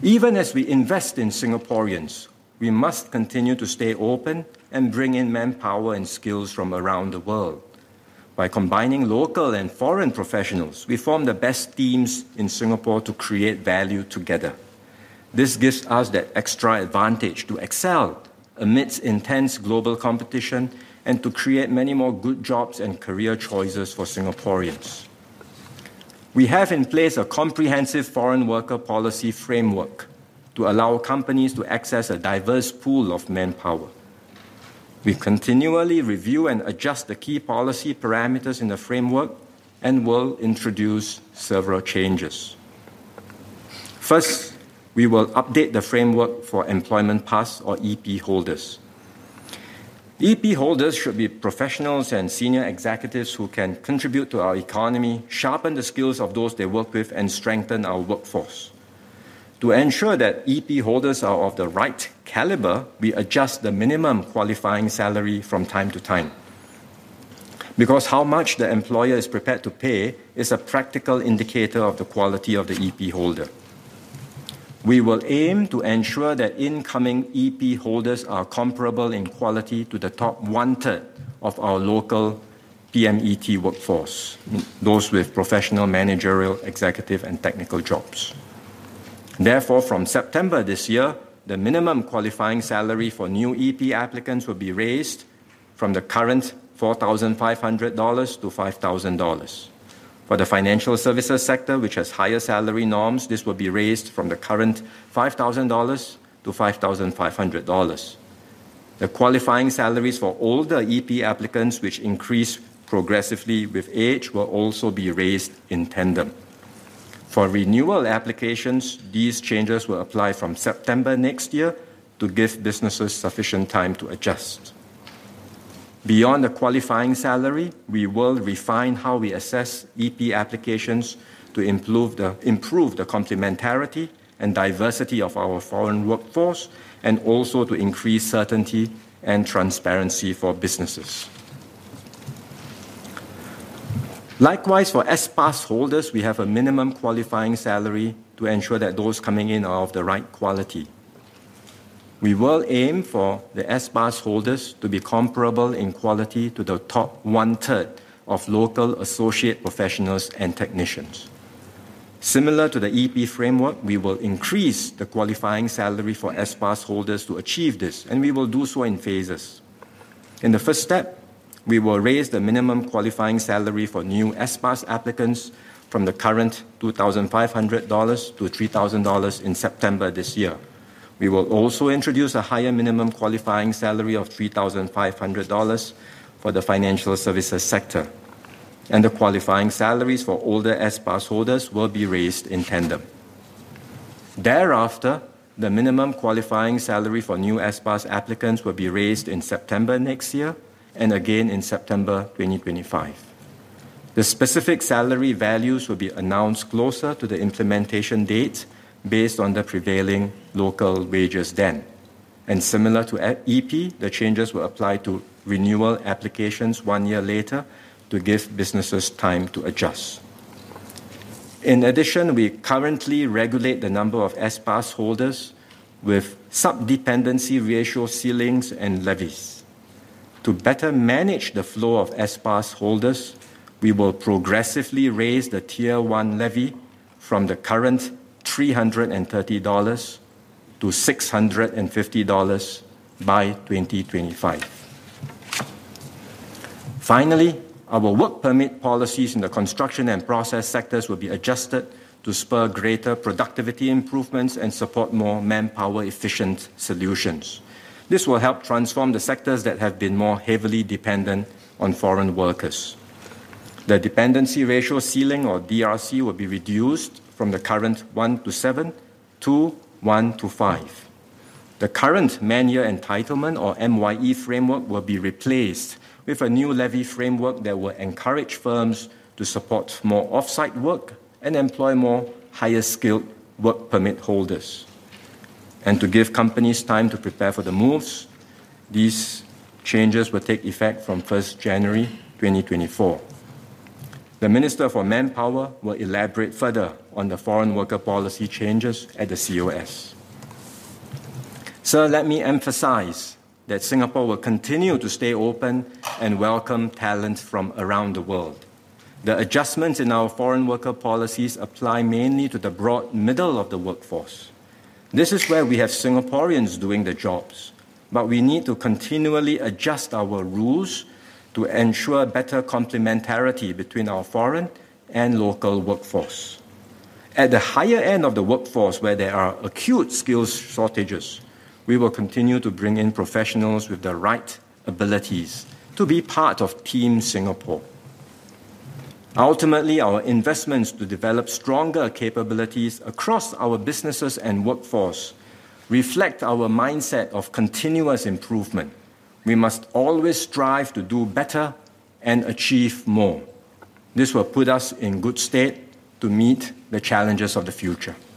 Even as we invest in Singaporeans, we must continue to stay open and bring in manpower and skills from around the world. By combining local and foreign professionals, we form the best teams in Singapore to create value together. This gives us that extra advantage to excel amidst intense global competition and to create many more good jobs and career choices for Singaporeans. We have in place a comprehensive foreign worker policy framework to allow companies to access a diverse pool of manpower. We continually review and adjust the key policy parameters in the framework and will introduce several changes. First, we will update the framework for Employment Pass or EP holders. EP holders should be professionals and senior executives who can contribute to our economy, sharpen the skills of those they work with, and strengthen our workforce. To ensure that EP holders are of the right caliber, we adjust the minimum qualifying salary from time to time. Because how much the employer is prepared to pay is a practical indicator of the quality of the EP holder. We will aim to ensure that incoming EP holders are comparable in quality to the top 1/3 of our local PMET workforce, those with professional, managerial, executive, and technical jobs. Therefore, from September this year, the minimum qualifying salary for new EP applicants will be raised from the current $4,500 to $5,000. For the financial services sector, which has higher salary norms, this will be raised from the current $5,000 to $5,500. The qualifying salaries for older EP applicants, which increase progressively with age, will also be raised in tandem. For renewal applications, these changes will apply from September next year to give businesses sufficient time to adjust. Beyond the qualifying salary, we will refine how we assess EP applications to improve the complementarity and diversity of our foreign workforce, and also to increase certainty and transparency for businesses. Likewise, for S-Pass holders, we have a minimum qualifying salary to ensure that those coming in are of the right quality. We will aim for the S-Pass holders to be comparable in quality to the top 1/3 of local associate professionals and technicians. Similar to the EP framework, we will increase the qualifying salary for S-Pass holders to achieve this, and we will do so in phases. In the first step, we will raise the minimum qualifying salary for new S-Pass applicants from the current $2,500 to $3,000 in September this year. We will also introduce a higher minimum qualifying salary of $3,500 for the financial services sector. And the qualifying salaries for older S-Pass holders will be raised in tandem. Thereafter, the minimum qualifying salary for new S-Pass applicants will be raised in September next year and again in September 2025. The specific salary values will be announced closer to the implementation date based on the prevailing local wages then. And similar to EP, the changes will apply to renewal applications 1 year later to give businesses time to adjust. In addition, we currently regulate the number of S-Pass holders with sub-dependency ratio ceilings and levies. To better manage the flow of S-Pass holders, we will progressively raise the Tier 1 levy from the current $330 to $650 by 2025. Finally, our work permit policies in the construction and process sectors will be adjusted to spur greater productivity improvements and support more manpower-efficient solutions. This will help transform the sectors that have been more heavily dependent on foreign workers. The dependency ratio ceiling, or DRC, will be reduced from the current 1:7 to 1:5. The current man-year entitlement, or MYE framework, will be replaced with a new levy framework that will encourage firms to support more off-site work and employ more higher-skilled work permit holders. And to give companies time to prepare for the moves, these changes will take effect from 1st January 2024. The Minister for Manpower will elaborate further on the foreign worker policy changes at the COS. Sir, let me emphasize that Singapore will continue to stay open and welcome talent from around the world. The adjustments in our foreign worker policies apply mainly to the broad middle of the workforce. This is where we have Singaporeans doing the jobs, but we need to continually adjust our rules to ensure better complementarity between our foreign and local workforce. At the higher end of the workforce, where there are acute skills shortages, we will continue to bring in professionals with the right abilities to be part of Team Singapore. Ultimately, our investments to develop stronger capabilities across our businesses and workforce reflect our mindset of continuous improvement. We must always strive to do better and achieve more. This will put us in good state to meet the challenges of the future.